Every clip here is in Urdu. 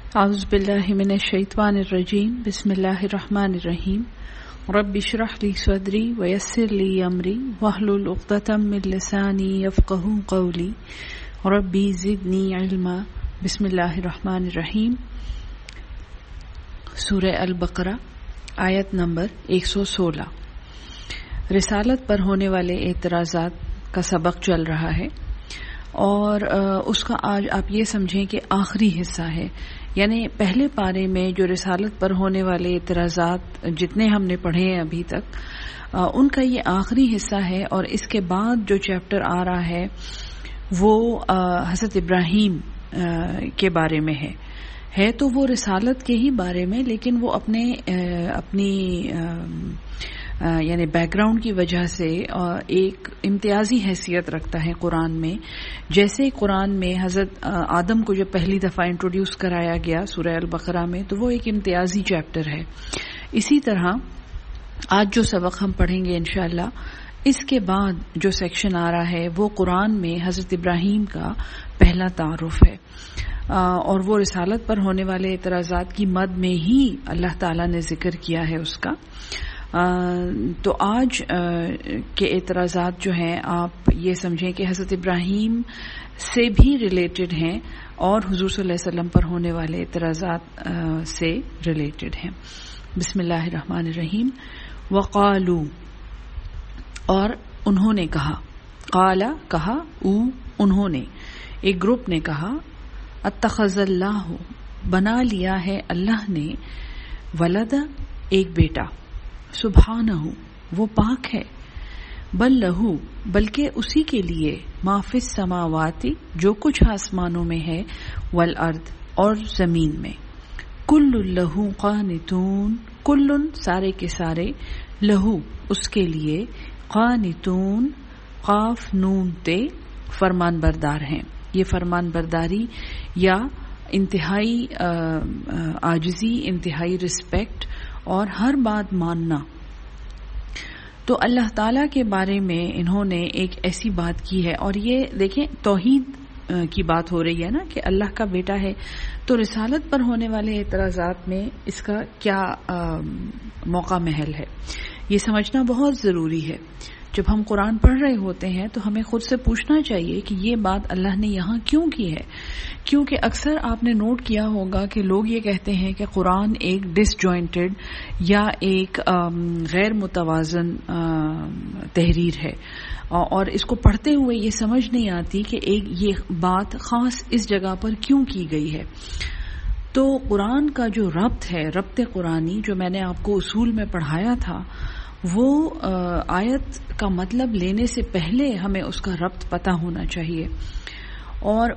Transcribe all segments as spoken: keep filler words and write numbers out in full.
اعوذ باللہ من الشیطان الرجیم بسم اللہ الرحمن الرحیم رب اشرح لی صدری ویسر لی امری واحلل عقدۃ من لسانی یفقہوا قولی ربی زدنی علما۔ بسم اللہ الرحمن الرحیم۔ سورہ البقرہ آیت نمبر ایک سو سولہ۔ رسالت پر ہونے والے اعتراضات کا سبق چل رہا ہے اور اس کا آج آپ یہ سمجھیں کہ آخری حصہ ہے، یعنی پہلے پارے میں جو رسالت پر ہونے والے اعتراضات جتنے ہم نے پڑھے ہیں ابھی تک، ان کا یہ آخری حصہ ہے۔ اور اس کے بعد جو چیپٹر آ رہا ہے وہ حضرت ابراہیم کے بارے میں ہے ہے تو وہ رسالت کے ہی بارے میں، لیکن وہ اپنے اپنی یعنی بیک گراؤنڈ کی وجہ سے ایک امتیازی حیثیت رکھتا ہے قرآن میں۔ جیسے قرآن میں حضرت آدم کو جب پہلی دفعہ انٹروڈیوس کرایا گیا سورہ البقرہ میں، تو وہ ایک امتیازی چیپٹر ہے۔ اسی طرح آج جو سبق ہم پڑھیں گے انشاءاللہ، اس کے بعد جو سیکشن آ رہا ہے وہ قرآن میں حضرت ابراہیم کا پہلا تعارف ہے، اور وہ رسالت پر ہونے والے اعتراضات کی مد میں ہی اللہ تعالیٰ نے ذکر کیا ہے اس کا۔ تو آج کے اعتراضات جو ہیں آپ یہ سمجھیں کہ حضرت ابراہیم سے بھی ریلیٹڈ ہیں اور حضور صلی اللہ علیہ وسلم پر ہونے والے اعتراضات سے ریلیٹڈ ہیں۔ بسم اللہ الرحمن الرحیم۔ وقالو، اور انہوں نے کہا، قالا کہا، او انہوں نے، ایک گروپ نے کہا، اتخذ اللہ، بنا لیا ہے اللہ نے، ولد، ایک بیٹا، سبحانہ، وہ پاک ہے، بل لہو، بلکہ اسی کے لیے، ما فی السماوات، جو کچھ آسمانوں میں ہے، والارض، اور زمین میں، کل لہو قانتون، کل سارے کے سارے، لہو اس کے لیے، قانتون قاف نون تے، فرمان بردار ہیں۔ یہ فرمان برداری یا انتہائی عاجزی، انتہائی رسپیکٹ اور ہر بات ماننا۔ تو اللہ تعالیٰ کے بارے میں انہوں نے ایک ایسی بات کی ہے، اور یہ دیکھیں توحید کی بات ہو رہی ہے نا کہ اللہ کا بیٹا ہے، تو رسالت پر ہونے والے اعتراضات میں اس کا کیا موقع محل ہے، یہ سمجھنا بہت ضروری ہے۔ جب ہم قرآن پڑھ رہے ہوتے ہیں تو ہمیں خود سے پوچھنا چاہیے کہ یہ بات اللہ نے یہاں کیوں کی ہے، کیونکہ اکثر آپ نے نوٹ کیا ہوگا کہ لوگ یہ کہتے ہیں کہ قرآن ایک ڈس جوائنٹڈ یا ایک غیر متوازن تحریر ہے، اور اس کو پڑھتے ہوئے یہ سمجھ نہیں آتی کہ ایک یہ بات خاص اس جگہ پر کیوں کی گئی ہے۔ تو قرآن کا جو ربط ہے، ربط قرآنی، جو میں نے آپ کو اصول میں پڑھایا تھا، وہ آیت کا مطلب لینے سے پہلے ہمیں اس کا ربط پتہ ہونا چاہیے۔ اور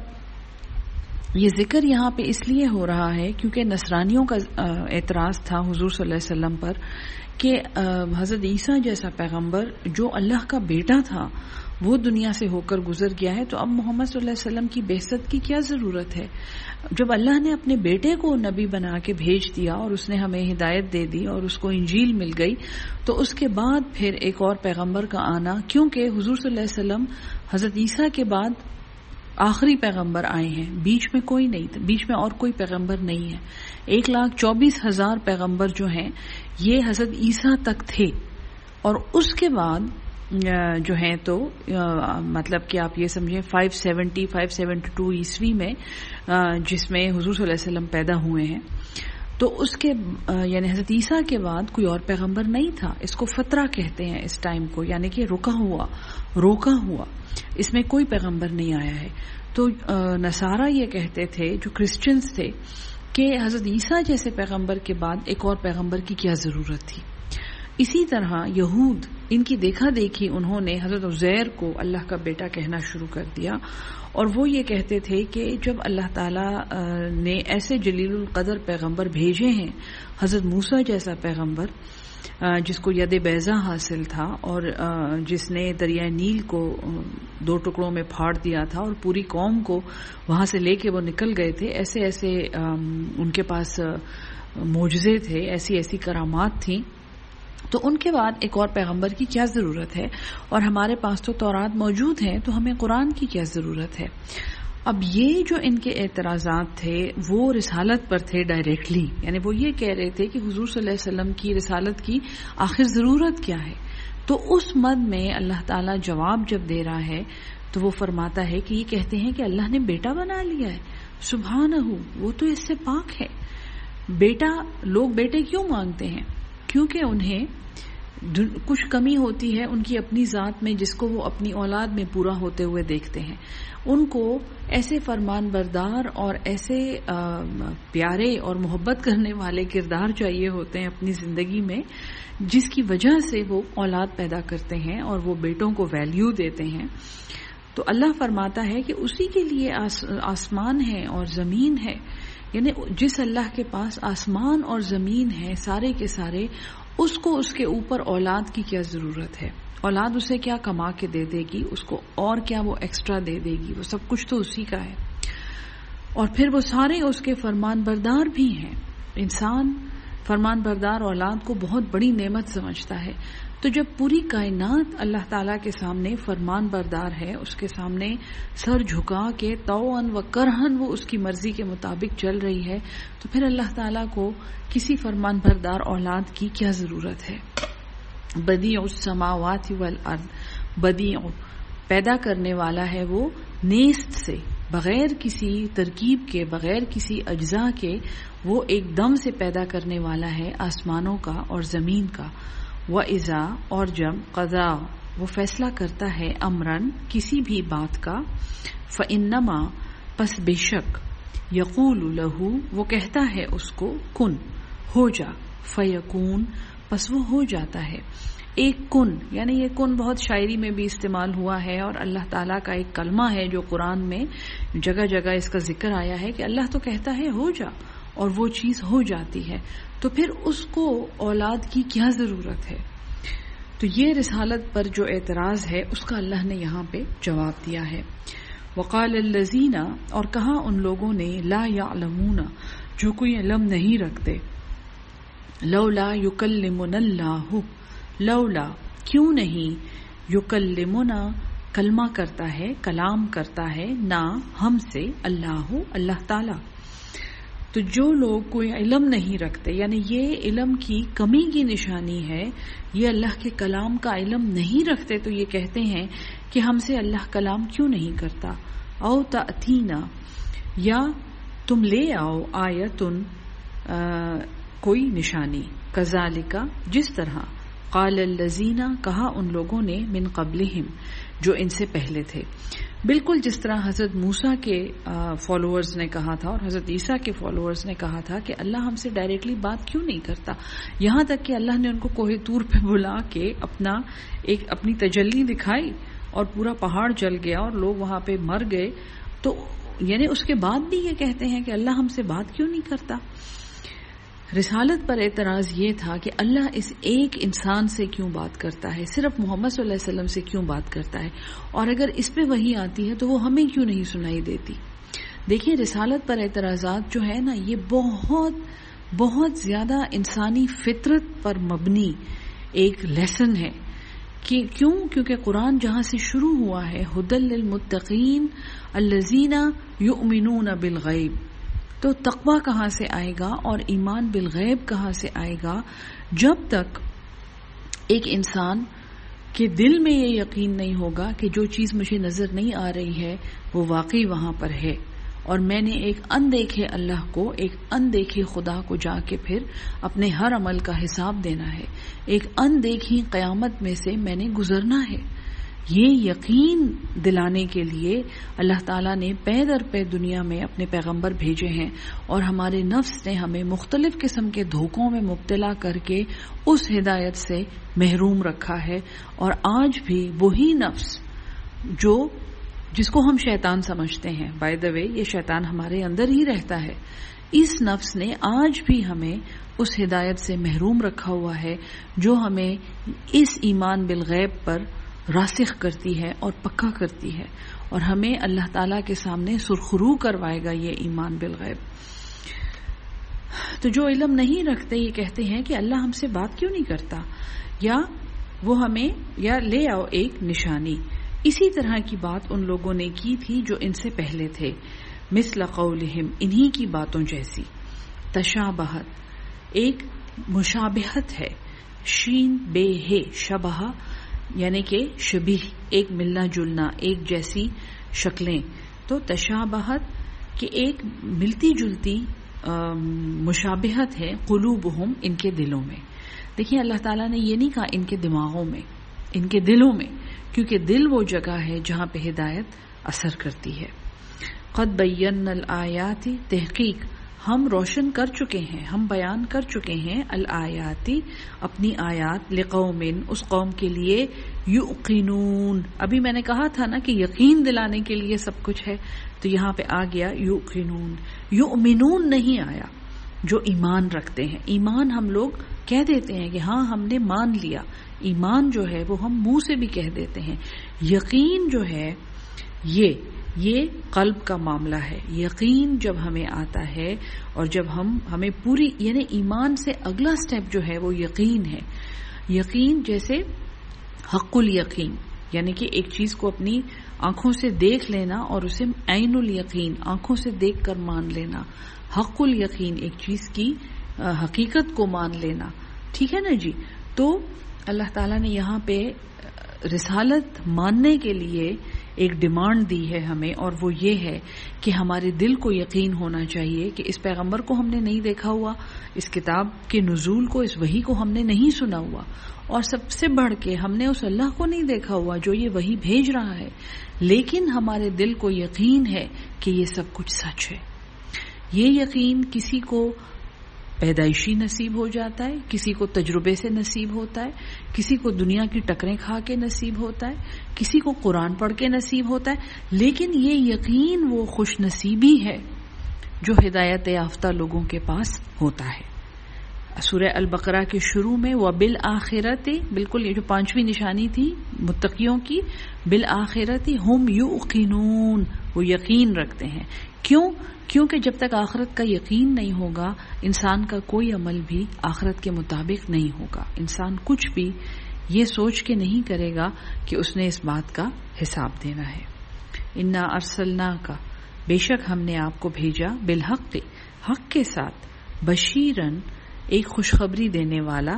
یہ ذکر یہاں پہ اس لیے ہو رہا ہے کیونکہ نصرانیوں کا اعتراض تھا حضور صلی اللہ علیہ وسلم پر کہ حضرت عیسیٰ جیسا پیغمبر جو اللہ کا بیٹا تھا وہ دنیا سے ہو کر گزر گیا ہے، تو اب محمد صلی اللہ علیہ وسلم کی بعثت کی کیا ضرورت ہے؟ جب اللہ نے اپنے بیٹے کو نبی بنا کے بھیج دیا اور اس نے ہمیں ہدایت دے دی اور اس کو انجیل مل گئی، تو اس کے بعد پھر ایک اور پیغمبر کا آنا، کیونکہ حضور صلی اللہ علیہ وسلم حضرت عیسیٰ کے بعد آخری پیغمبر آئے ہیں، بیچ میں کوئی نہیں تھا، بیچ میں اور کوئی پیغمبر نہیں ہے۔ ایک لاکھ چوبیس ہزار پیغمبر جو ہیں یہ حضرت عیسیٰ تک تھے، اور اس کے بعد جو ہیں تو مطلب کہ آپ یہ سمجھیں five seventy five seventy two عیسوی میں جس میں حضور صلی اللہ علیہ وسلم پیدا ہوئے ہیں، تو اس کے یعنی حضرت عیسیٰ کے بعد کوئی اور پیغمبر نہیں تھا۔ اس کو فترہ کہتے ہیں اس ٹائم کو، یعنی کہ رکا ہوا روکا ہوا، اس میں کوئی پیغمبر نہیں آیا ہے۔ تو نصارہ یہ کہتے تھے، جو کرسچنز تھے، کہ حضرت عیسیٰ جیسے پیغمبر کے بعد ایک اور پیغمبر کی کیا ضرورت تھی۔ اسی طرح یہود، ان کی دیکھا دیکھی انہوں نے حضرت عزیر کو اللہ کا بیٹا کہنا شروع کر دیا، اور وہ یہ کہتے تھے کہ جب اللہ تعالیٰ نے ایسے جلیل القدر پیغمبر بھیجے ہیں، حضرت موسیٰ جیسا پیغمبر جس کو ید بیضا حاصل تھا اور جس نے دریائے نیل کو دو ٹکڑوں میں پھاڑ دیا تھا اور پوری قوم کو وہاں سے لے کے وہ نکل گئے تھے، ایسے ایسے ان کے پاس معجزے تھے، ایسی ایسی کرامات تھیں، تو ان کے بعد ایک اور پیغمبر کی کیا ضرورت ہے؟ اور ہمارے پاس تو تورات موجود ہے، تو ہمیں قرآن کی کیا ضرورت ہے؟ اب یہ جو ان کے اعتراضات تھے وہ رسالت پر تھے ڈائریکٹلی، یعنی وہ یہ کہہ رہے تھے کہ حضور صلی اللہ علیہ وسلم کی رسالت کی آخر ضرورت کیا ہے. تو اس مد میں اللہ تعالیٰ جواب جب دے رہا ہے تو وہ فرماتا ہے کہ یہ کہتے ہیں کہ اللہ نے بیٹا بنا لیا ہے. سبحانہ، وہ تو اس سے پاک ہے. بیٹا، لوگ بیٹے کیوں مانگتے ہیں؟ کیونکہ انہیں کچھ کمی ہوتی ہے ان کی اپنی ذات میں جس کو وہ اپنی اولاد میں پورا ہوتے ہوئے دیکھتے ہیں. ان کو ایسے فرمان بردار اور ایسے پیارے اور محبت کرنے والے کردار چاہیے ہوتے ہیں اپنی زندگی میں جس کی وجہ سے وہ اولاد پیدا کرتے ہیں اور وہ بیٹوں کو ویلیو دیتے ہیں. تو اللہ فرماتا ہے کہ اسی کے لیے آس آسمان ہے اور زمین ہے، یعنی جس اللہ کے پاس آسمان اور زمین ہے سارے کے سارے، اس کو اس کے اوپر اولاد کی کیا ضرورت ہے؟ اولاد اسے کیا کما کے دے دے گی؟ اس کو اور کیا وہ ایکسٹرا دے دے گی؟ وہ سب کچھ تو اسی کا ہے. اور پھر وہ سارے اس کے فرمان بردار بھی ہیں. انسان فرمان بردار اولاد کو بہت بڑی نعمت سمجھتا ہے. تو جب پوری کائنات اللہ تعالیٰ کے سامنے فرمان بردار ہے، اس کے سامنے سر جھکا کے طوعاً و کرہن وہ اس کی مرضی کے مطابق چل رہی ہے، تو پھر اللہ تعالیٰ کو کسی فرمان بردار اولاد کی کیا ضرورت ہے؟ بدیع السماوات والارض، بدیع پیدا کرنے والا ہے وہ نیست سے، بغیر کسی ترکیب کے، بغیر کسی اجزاء کے، وہ ایک دم سے پیدا کرنے والا ہے آسمانوں کا اور زمین کا. وَإِذَا اور جب قضا وہ فیصلہ کرتا ہے امرن کسی بھی بات کا، فَإِنَّمَا پس بے شک، یقول لہو وہ کہتا ہے اس کو کن ہو جا، فیکون پس وہ ہو جاتا ہے. ایک کن، یعنی یہ کن بہت شاعری میں بھی استعمال ہوا ہے اور اللہ تعالیٰ کا ایک کلمہ ہے جو قرآن میں جگہ جگہ اس کا ذکر آیا ہے کہ اللہ تو کہتا ہے ہو جا اور وہ چیز ہو جاتی ہے. تو پھر اس کو اولاد کی کیا ضرورت ہے؟ تو یہ رسالت پر جو اعتراض ہے اس کا اللہ نے یہاں پہ جواب دیا ہے. وقال الذین اور کہا ان لوگوں نے لا یعلمون جو کوئی علم نہیں رکھتے، لولا یکلمنا اللہ لولا کیوں نہیں، یکلمنا کلمہ کرتا ہے، کلام کرتا ہے، نہ ہم سے، اللہ اللہ تعالی. تو جو لوگ کوئی علم نہیں رکھتے، یعنی یہ علم کی کمی کی نشانی ہے، یہ اللہ کے کلام کا علم نہیں رکھتے، تو یہ کہتے ہیں کہ ہم سے اللہ کلام کیوں نہیں کرتا. او تأتینا یا تم لے آؤ، آیتن کوئی نشانی، کذالک جس طرح، قال الذین کہا ان لوگوں نے، من قبلہم جو ان سے پہلے تھے. بالکل جس طرح حضرت موسیٰ کے فالوورز نے کہا تھا اور حضرت عیسیٰ کے فالوورز نے کہا تھا کہ اللہ ہم سے ڈائریکٹلی بات کیوں نہیں کرتا، یہاں تک کہ اللہ نے ان کو کوہ طور پہ بلا کے اپنا ایک اپنی تجلی دکھائی اور پورا پہاڑ جل گیا اور لوگ وہاں پہ مر گئے. تو یعنی اس کے بعد بھی یہ کہتے ہیں کہ اللہ ہم سے بات کیوں نہیں کرتا. رسالت پر اعتراض یہ تھا کہ اللہ اس ایک انسان سے کیوں بات کرتا ہے، صرف محمد صلی اللہ علیہ وسلم سے کیوں بات کرتا ہے، اور اگر اس پہ وحی آتی ہے تو وہ ہمیں کیوں نہیں سنائی دیتی. دیکھیے رسالت پر اعتراضات جو ہے نا، یہ بہت بہت زیادہ انسانی فطرت پر مبنی ایک لیسن ہے. کہ کیوں؟ کیونکہ قرآن جہاں سے شروع ہوا ہے، ہدی للمتقین الذین یؤمنون بالغیب، تو تقویٰ کہاں سے آئے گا اور ایمان بالغیب کہاں سے آئے گا جب تک ایک انسان کے دل میں یہ یقین نہیں ہوگا کہ جو چیز مجھے نظر نہیں آ رہی ہے وہ واقعی وہاں پر ہے، اور میں نے ایک اندیکھے اللہ کو، ایک اندیکھے خدا کو جا کے پھر اپنے ہر عمل کا حساب دینا ہے، ایک اندیکھی قیامت میں سے میں نے گزرنا ہے. یہ یقین دلانے کے لیے اللہ تعالیٰ نے پے در پے دنیا میں اپنے پیغمبر بھیجے ہیں، اور ہمارے نفس نے ہمیں مختلف قسم کے دھوکوں میں مبتلا کر کے اس ہدایت سے محروم رکھا ہے. اور آج بھی وہی نفس جو جس کو ہم شیطان سمجھتے ہیں، بائی دا وے یہ شیطان ہمارے اندر ہی رہتا ہے، اس نفس نے آج بھی ہمیں اس ہدایت سے محروم رکھا ہوا ہے جو ہمیں اس ایمان بالغیب پر راسخ کرتی ہے اور پکا کرتی ہے، اور ہمیں اللہ تعالیٰ کے سامنے سرخرو کروائے گا یہ ایمان بالغیب. تو جو علم نہیں رکھتے یہ کہتے ہیں کہ اللہ ہم سے بات کیوں نہیں کرتا، یا وہ ہمیں، یا لے آؤ ایک نشانی، اسی طرح کی بات ان لوگوں نے کی تھی جو ان سے پہلے تھے، مثل قولہم، انہی کی باتوں جیسی. تشابہت ایک مشابہت ہے، شین بے ہے، شبہ یعنی کہ شبیہ، ایک ملنا جلنا، ایک جیسی شکلیں. تو تشابہت کہ ایک ملتی جلتی مشابہت ہے، قلوبہم ان کے دلوں میں. دیکھیں اللہ تعالیٰ نے یہ نہیں کہا ان کے دماغوں میں، ان کے دلوں میں، کیونکہ دل وہ جگہ ہے جہاں پہ ہدایت اثر کرتی ہے. قد بینا الآیات، تحقیق ہم روشن کر چکے ہیں، ہم بیان کر چکے ہیں الآیات اپنی آیات، لقوم اس قوم کے لیے، یوقنون. ابھی میں نے کہا تھا نا کہ یقین دلانے کے لیے سب کچھ ہے، تو یہاں پہ آ گیا یوقنون. یؤمنون نہیں آیا، جو ایمان رکھتے ہیں. ایمان ہم لوگ کہہ دیتے ہیں کہ ہاں ہم نے مان لیا، ایمان جو ہے وہ ہم منہ سے بھی کہہ دیتے ہیں. یقین جو ہے یہ یہ قلب کا معاملہ ہے. یقین جب ہمیں آتا ہے اور جب ہم ہمیں پوری یعنی ایمان سے اگلا سٹیپ جو ہے وہ یقین ہے. یقین جیسے حق الیقین، یعنی کہ ایک چیز کو اپنی آنکھوں سے دیکھ لینا اور اسے عین الیقین، آنکھوں سے دیکھ کر مان لینا. حق الیقین ایک چیز کی حقیقت کو مان لینا. ٹھیک ہے نا جی. تو اللہ تعالیٰ نے یہاں پہ رسالت ماننے کے لیے ایک ڈیمانڈ دی ہے ہمیں، اور وہ یہ ہے کہ ہمارے دل کو یقین ہونا چاہیے کہ اس پیغمبر کو ہم نے نہیں دیکھا ہوا، اس کتاب کے نزول کو، اس وحی کو ہم نے نہیں سنا ہوا، اور سب سے بڑھ کے ہم نے اس اللہ کو نہیں دیکھا ہوا جو یہ وحی بھیج رہا ہے، لیکن ہمارے دل کو یقین ہے کہ یہ سب کچھ سچ ہے. یہ یقین کسی کو پیدائشی نصیب ہو جاتا ہے، کسی کو تجربے سے نصیب ہوتا ہے، کسی کو دنیا کی ٹکریں کھا کے نصیب ہوتا ہے، کسی کو قرآن پڑھ کے نصیب ہوتا ہے. لیکن یہ یقین وہ خوش نصیبی ہے جو ہدایت یافتہ لوگوں کے پاس ہوتا ہے. سورہ البقرہ کے شروع میں وبالآخرۃ، بالکل یہ جو پانچویں نشانی تھی متقیوں کی، بالآخرۃ ہم یوقنون، وہ یقین رکھتے ہیں. کیوں؟ کیونکہ جب تک آخرت کا یقین نہیں ہوگا انسان کا کوئی عمل بھی آخرت کے مطابق نہیں ہوگا. انسان کچھ بھی یہ سوچ کے نہیں کرے گا کہ اس نے اس بات کا حساب دینا ہے. انا ارسلناک، بے شک ہم نے آپ کو بھیجا، بالحق، حق کے ساتھ، بشیرن ایک خوشخبری دینے والا،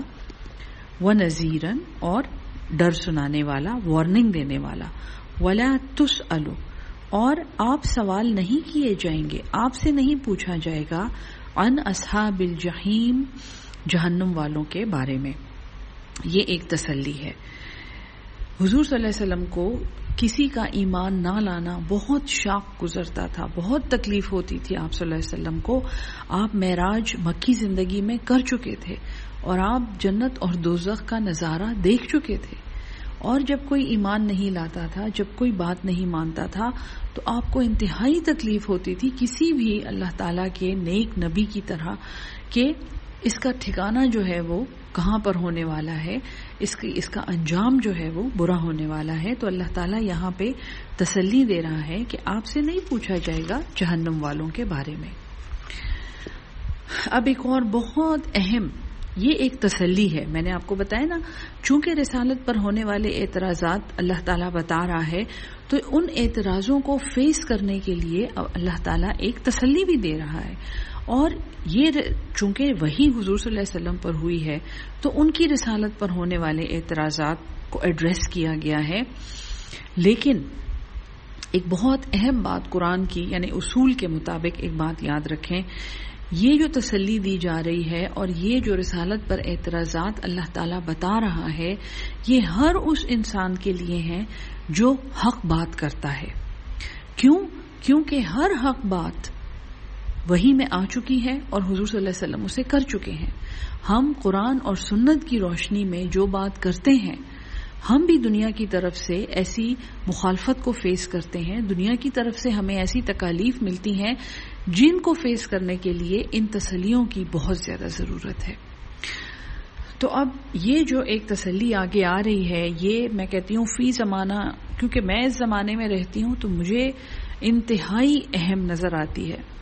ونذیرن اور ڈر سنانے والا، وارننگ دینے والا. ولا تسألوا، اور آپ سوال نہیں کیے جائیں گے، آپ سے نہیں پوچھا جائے گا، عن اصحاب الجحیم، جہنم والوں کے بارے میں. یہ ایک تسلی ہے. حضور صلی اللہ علیہ وسلم کو کسی کا ایمان نہ لانا بہت شاق گزرتا تھا، بہت تکلیف ہوتی تھی آپ صلی اللہ علیہ وسلم کو. آپ معراج مکی زندگی میں کر چکے تھے اور آپ جنت اور دوزخ کا نظارہ دیکھ چکے تھے، اور جب کوئی ایمان نہیں لاتا تھا، جب کوئی بات نہیں مانتا تھا، تو آپ کو انتہائی تکلیف ہوتی تھی کسی بھی اللہ تعالیٰ کے نیک نبی کی طرح کہ اس کا ٹھکانہ جو ہے وہ کہاں پر ہونے والا ہے، اس کی اس کا انجام جو ہے وہ برا ہونے والا ہے. تو اللہ تعالیٰ یہاں پہ تسلی دے رہا ہے کہ آپ سے نہیں پوچھا جائے گا جہنم والوں کے بارے میں. اب ایک اور بہت اہم، یہ ایک تسلی ہے. میں نے آپ کو بتایا نا، چونکہ رسالت پر ہونے والے اعتراضات اللہ تعالیٰ بتا رہا ہے، تو ان اعتراضوں کو فیس کرنے کے لیے اللہ تعالیٰ ایک تسلی بھی دے رہا ہے. اور یہ چونکہ وہی حضور صلی اللہ علیہ وسلم پر ہوئی ہے تو ان کی رسالت پر ہونے والے اعتراضات کو ایڈریس کیا گیا ہے. لیکن ایک بہت اہم بات قرآن کی یعنی اصول کے مطابق ایک بات یاد رکھیں، یہ جو تسلی دی جا رہی ہے اور یہ جو رسالت پر اعتراضات اللہ تعالیٰ بتا رہا ہے، یہ ہر اس انسان کے لیے ہیں جو حق بات کرتا ہے. کیوں؟ کیونکہ ہر حق بات وہی میں آ چکی ہے اور حضور صلی اللہ علیہ وسلم اسے کر چکے ہیں. ہم قرآن اور سنت کی روشنی میں جو بات کرتے ہیں، ہم بھی دنیا کی طرف سے ایسی مخالفت کو فیس کرتے ہیں، دنیا کی طرف سے ہمیں ایسی تکالیف ملتی ہیں جن کو فیس کرنے کے لیے ان تسلیوں کی بہت زیادہ ضرورت ہے. تو اب یہ جو ایک تسلی آگے آ رہی ہے، یہ میں کہتی ہوں فی زمانہ، کیونکہ میں اس زمانے میں رہتی ہوں تو مجھے انتہائی اہم نظر آتی ہے.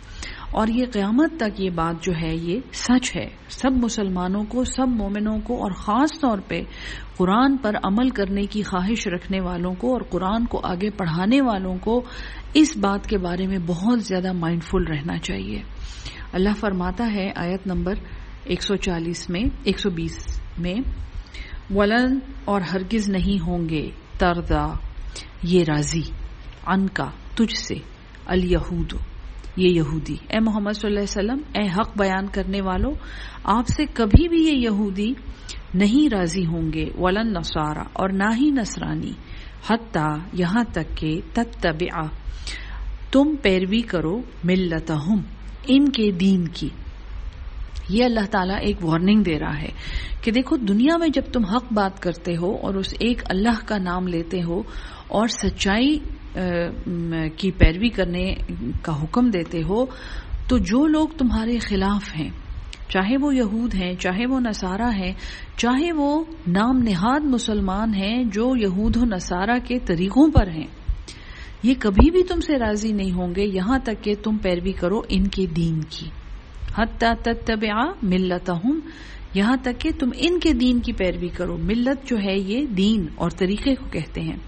اور یہ قیامت تک یہ بات جو ہے یہ سچ ہے. سب مسلمانوں کو، سب مومنوں کو، اور خاص طور پہ قرآن پر عمل کرنے کی خواہش رکھنے والوں کو اور قرآن کو آگے پڑھانے والوں کو اس بات کے بارے میں بہت زیادہ مائنڈفل رہنا چاہیے. اللہ فرماتا ہے آیت نمبر ایک سو چالیس میں ایک سو بیس میں، ولن اور ہرگز نہیں ہوں گے تردا یہ راضی عن کا تجھ سے الیہود یہ یہودی. اے محمد صلی اللہ علیہ وسلم، اے حق بیان کرنے والو، آپ سے کبھی بھی یہ یہودی نہیں راضی ہوں گے، ولن نصارا اور نہ ہی نصرانی، حتیٰ یہاں تک کہ تتبع تم پیروی کرو ملتہم ان کے دین کی. یہ اللہ تعالیٰ ایک وارننگ دے رہا ہے کہ دیکھو دنیا میں جب تم حق بات کرتے ہو اور اس ایک اللہ کا نام لیتے ہو اور سچائی کی پیروی کرنے کا حکم دیتے ہو، تو جو لوگ تمہارے خلاف ہیں، چاہے وہ یہود ہیں، چاہے وہ نصارہ ہیں، چاہے وہ نام نہاد مسلمان ہیں جو یہود و نصارہ کے طریقوں پر ہیں، یہ کبھی بھی تم سے راضی نہیں ہوں گے یہاں تک کہ تم پیروی کرو ان کے دین کی. حتیٰ تتبع ملتہم، یہاں تک کہ تم ان کے دین کی پیروی کرو. ملت جو ہے یہ دین اور طریقے کو کہتے ہیں.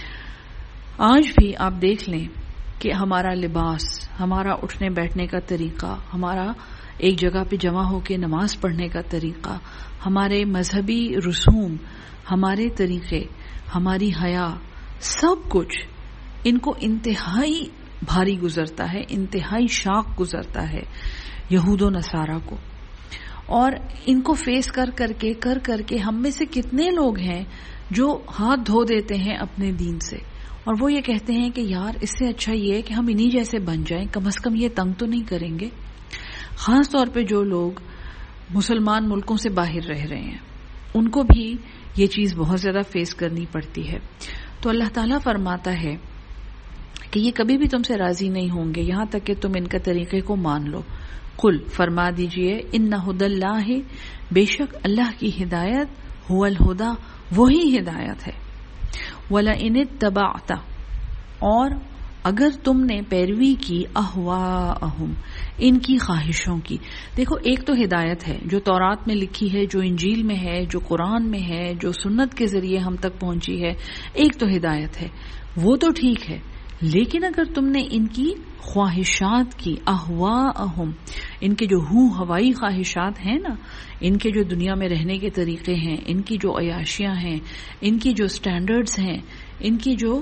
آج بھی آپ دیکھ لیں کہ ہمارا لباس، ہمارا اٹھنے بیٹھنے کا طریقہ، ہمارا ایک جگہ پہ جمع ہو کے نماز پڑھنے کا طریقہ، ہمارے مذہبی رسوم، ہمارے طریقے، ہماری حیا، سب کچھ ان کو انتہائی بھاری گزرتا ہے، انتہائی شاق گزرتا ہے یہود و نصارہ کو. اور ان کو فیس کر کر کے کر کر کے ہم میں سے کتنے لوگ ہیں جو ہاتھ دھو دیتے ہیں اپنے دین سے، اور وہ یہ کہتے ہیں کہ یار اس سے اچھا یہ ہے کہ ہم انہی جیسے بن جائیں، کم از کم یہ تنگ تو نہیں کریں گے. خاص طور پہ جو لوگ مسلمان ملکوں سے باہر رہ رہے ہیں ان کو بھی یہ چیز بہت زیادہ فیس کرنی پڑتی ہے. تو اللہ تعالیٰ فرماتا ہے کہ یہ کبھی بھی تم سے راضی نہیں ہوں گے یہاں تک کہ تم ان کے طریقے کو مان لو. قل فرما دیجئے، ان ھدی اللہ، بے شک اللہ کی ہدایت، هو الہدی وہی ہدایت ہے. وَلَئِنِ اتَّبَعْتَ اور اگر تم نے پیروی کی اہواءہم ان کی خواہشوں کی. دیکھو ایک تو ہدایت ہے جو تورات میں لکھی ہے، جو انجیل میں ہے، جو قرآن میں ہے، جو سنت کے ذریعے ہم تک پہنچی ہے، ایک تو ہدایت ہے، وہ تو ٹھیک ہے. لیکن اگر تم نے ان کی خواہشات کی، اہواءہم ان کے جو ہو ہوائی خواہشات ہیں نا، ان کے جو دنیا میں رہنے کے طریقے ہیں، ان کی جو عیاشیاں ہیں، ان کی جو سٹینڈرڈز ہیں، ان کی جو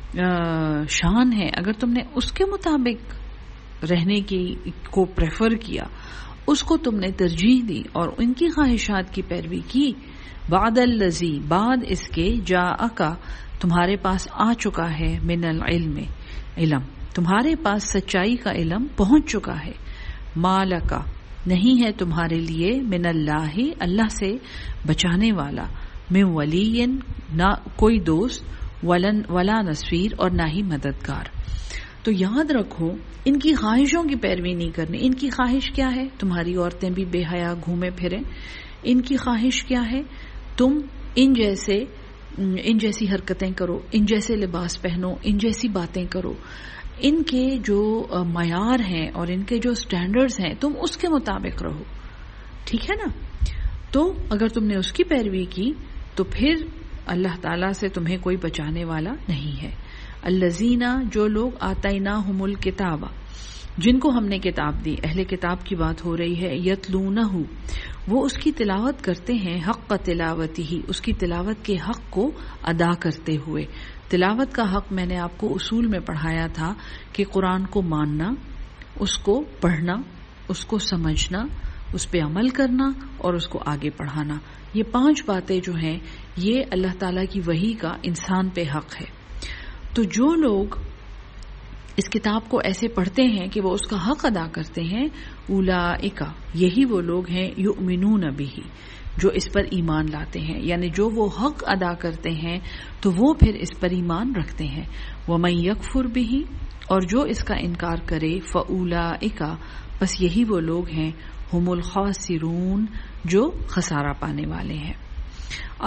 شان ہے، اگر تم نے اس کے مطابق رہنے کی کو پریفر کیا، اس کو تم نے ترجیح دی اور ان کی خواہشات کی پیروی کی، بعد الذی بعد اس کے جاءک تمہارے پاس آ چکا ہے، من العلم علم تمہارے پاس سچائی کا علم پہنچ چکا ہے، مالکا نہیں ہے تمہارے لیے، من اللہ اللہ سے بچانے والا، من ولی نہ کوئی دوست، ولن ولا نصیر اور نہ ہی مددگار. تو یاد رکھو ان کی خواہشوں کی پیروی نہیں کرنی. ان کی خواہش کیا ہے؟ تمہاری عورتیں بھی بے حیا گھومے پھریں. ان کی خواہش کیا ہے؟ تم ان جیسے ان جیسی حرکتیں کرو، ان جیسے لباس پہنو، ان جیسی باتیں کرو. ان کے جو معیار ہیں اور ان کے جو سٹینڈرڈز ہیں تم اس کے مطابق رہو. ٹھیک ہے نا؟ تو اگر تم نے اس کی پیروی کی تو پھر اللہ تعالیٰ سے تمہیں کوئی بچانے والا نہیں ہے. الذین جو لوگ آتیناہم الکتاب جن کو ہم نے کتاب دی، اہل کتاب کی بات ہو رہی ہے، یتلونہ وہ اس کی تلاوت کرتے ہیں، حق تلاوتہ اس کی تلاوت کے حق کو ادا کرتے ہوئے. تلاوت کا حق میں نے آپ کو اصول میں پڑھایا تھا کہ قرآن کو ماننا، اس کو پڑھنا، اس کو سمجھنا، اس پہ عمل کرنا اور اس کو آگے پڑھانا. یہ پانچ باتیں جو ہیں یہ اللہ تعالیٰ کی وحی کا انسان پہ حق ہے. تو جو لوگ اس کتاب کو ایسے پڑھتے ہیں کہ وہ اس کا حق ادا کرتے ہیں، اولئک یہی وہ لوگ ہیں یؤمنون بہ جو اس پر ایمان لاتے ہیں، یعنی جو وہ حق ادا کرتے ہیں تو وہ پھر اس پر ایمان رکھتے ہیں. ومن یکفر بہ اور جو اس کا انکار کرے، فاولئک بس یہی وہ لوگ ہیں ہم الخاسرون جو خسارہ پانے والے ہیں. اب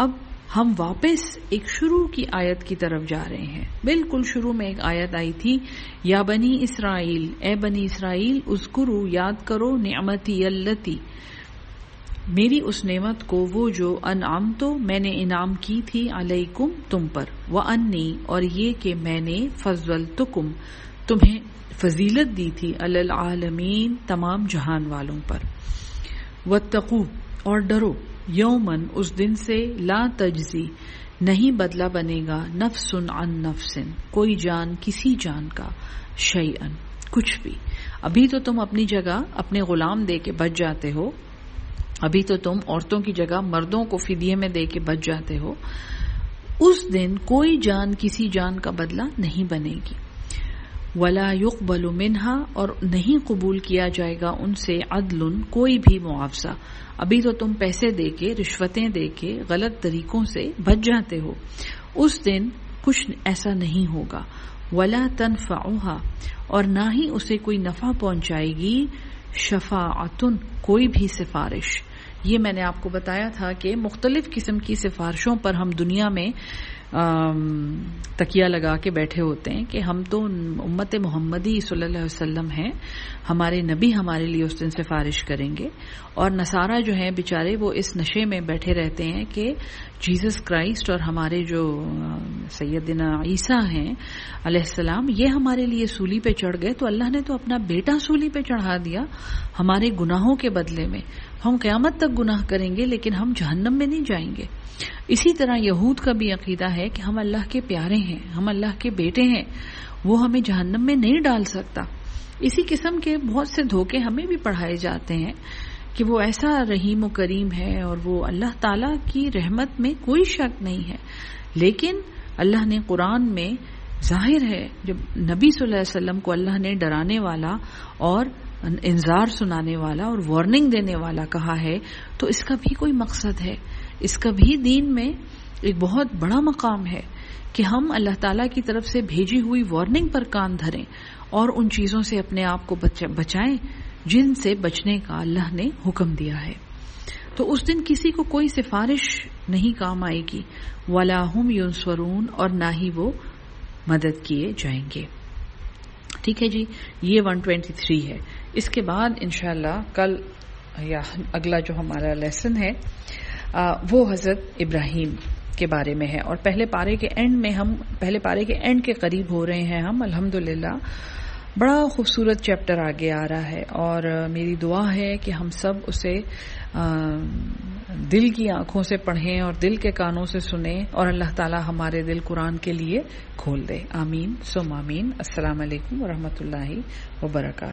ہم واپس ایک شروع کی آیت کی طرف جا رہے ہیں. بالکل شروع میں ایک آیت آئی تھی، یا بنی اسرائیل، اے بنی اسرائیل، اذکروا، یاد کرو، نعمتی اللتی، میری اس نعمت کو، وہ جو انعمتو، میں نے انعام کی تھی، علیکم، تم پر، وانی، اور یہ کہ میں نے فضلتکم، تمہیں فضیلت دی تھی، علی العالمین، تمام جہان والوں پر. واتقوا، اور ڈرو، یومن، اس دن سے، لا تجزی، نہیں بدلہ بنے گا، نفس عن نفس، کوئی جان کسی جان کا، شیئن، کچھ بھی. ابھی تو تم اپنی جگہ اپنے غلام دے کے بچ جاتے ہو، ابھی تو تم عورتوں کی جگہ مردوں کو فدیے میں دے کے بچ جاتے ہو. اس دن کوئی جان کسی جان کا بدلہ نہیں بنے گی. ولا يقبل منها، اور نہیں قبول کیا جائے گا ان سے، عدل، کوئی بھی معاوضہ. ابھی تو تم پیسے دے کے، رشوتیں دے کے، غلط طریقوں سے بچ جاتے ہو. اس دن کچھ ایسا نہیں ہوگا. ولا تنفعها، اور نہ ہی اسے کوئی نفع پہنچائے گی، شفاعتن، کوئی بھی سفارش. یہ میں نے آپ کو بتایا تھا کہ مختلف قسم کی سفارشوں پر ہم دنیا میں تکیہ لگا کے بیٹھے ہوتے ہیں کہ ہم تو امت محمدی صلی اللہ علیہ وسلم ہیں، ہمارے نبی ہمارے لیے اس دن سفارش کریں گے. اور نصارہ جو ہیں بیچارے، وہ اس نشے میں بیٹھے رہتے ہیں کہ جیسس کرائسٹ اور ہمارے جو سیدنا عیسیٰ ہیں علیہ السلام، یہ ہمارے لیے سولی پہ چڑھ گئے، تو اللہ نے تو اپنا بیٹا سولی پہ چڑھا دیا ہمارے گناہوں کے بدلے میں. ہم قیامت تک گناہ کریں گے لیکن ہم جہنم میں نہیں جائیں گے. اسی طرح یہود کا بھی عقیدہ ہے کہ ہم اللہ کے پیارے ہیں، ہم اللہ کے بیٹے ہیں، وہ ہمیں جہنم میں نہیں ڈال سکتا. اسی قسم کے بہت سے دھوکے ہمیں بھی پڑھائے جاتے ہیں کہ وہ ایسا رحیم و کریم ہے اور وہ اللہ تعالیٰ کی رحمت میں کوئی شک نہیں ہے. لیکن اللہ نے قرآن میں ظاہر ہے جب نبی صلی اللہ علیہ وسلم کو اللہ نے ڈرانے والا اور انذار سنانے والا اور وارننگ دینے والا کہا ہے، تو اس کا بھی کوئی مقصد ہے. اس کا بھی دین میں ایک بہت بڑا مقام ہے کہ ہم اللہ تعالیٰ کی طرف سے بھیجی ہوئی وارننگ پر کان دھریں اور ان چیزوں سے اپنے آپ کو بچائیں جن سے بچنے کا اللہ نے حکم دیا ہے. تو اس دن کسی کو کوئی سفارش نہیں کام آئے گی. وَلَا هُمْ يُنصَرُونَ، اور نہ ہی وہ مدد کیے جائیں گے. ٹھیک ہے جی، یہ ایک سو تیئیس ہے. اس کے بعد انشاءاللہ کل یا اگلا جو ہمارا لیسن ہے وہ حضرت ابراہیم کے بارے میں ہے. اور پہلے پارے کے اینڈ میں ہم پہلے پارے کے اینڈ کے قریب ہو رہے ہیں ہم الحمدللہ. بڑا خوبصورت چیپٹر آگے آ رہا ہے اور میری دعا ہے کہ ہم سب اسے دل کی آنکھوں سے پڑھیں اور دل کے کانوں سے سنیں اور اللہ تعالی ہمارے دل قرآن کے لیے کھول دے. آمین ثم آمین. السلام علیکم ورحمۃ اللہ وبرکاتہ.